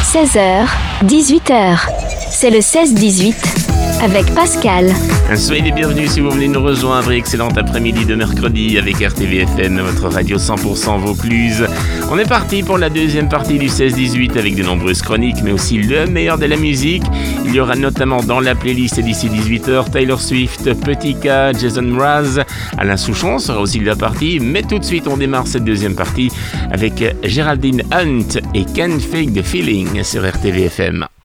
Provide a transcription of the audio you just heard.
16h, 18h. C'est le 16-18 avec Pascal. Soyez les bienvenus si vous venez nous rejoindre. Excellent après-midi de mercredi avec RTVFM, votre radio 100% Vaucluse. On est parti pour la deuxième partie du 16-18 avec de nombreuses chroniques, mais aussi le meilleur de la musique. Il y aura notamment dans la playlist d'ici 18h Taylor Swift, Petit K, Jason Mraz, Alain Souchon sera aussi de la partie. Mais tout de suite, on démarre cette deuxième partie avec Géraldine Hunt et Can't Fake the Feeling sur RTVFM.